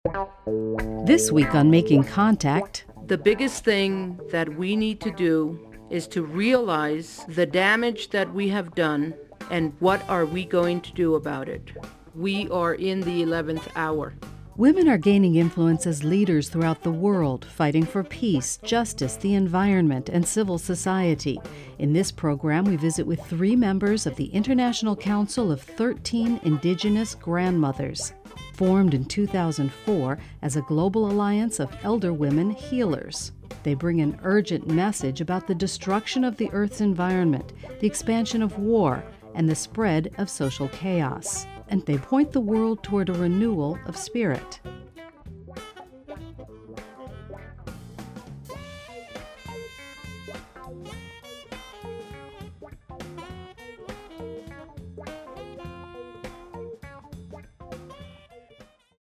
This week on Making Contact, The biggest thing that we need to do is to realize the damage that we have done and what are we going to do about it. We are in the 11th hour. women are gaining influence as leaders throughout the world, fighting for peace, justice, the environment, and civil society. In this program, we visit with 3 members of the International Council of 13 Indigenous Grandmothers, formed in 2004 as a global alliance of elder women healers. They bring an urgent message about the destruction of the Earth's environment, the expansion of war, and the spread of social chaos. And they point the world toward a renewal of spirit.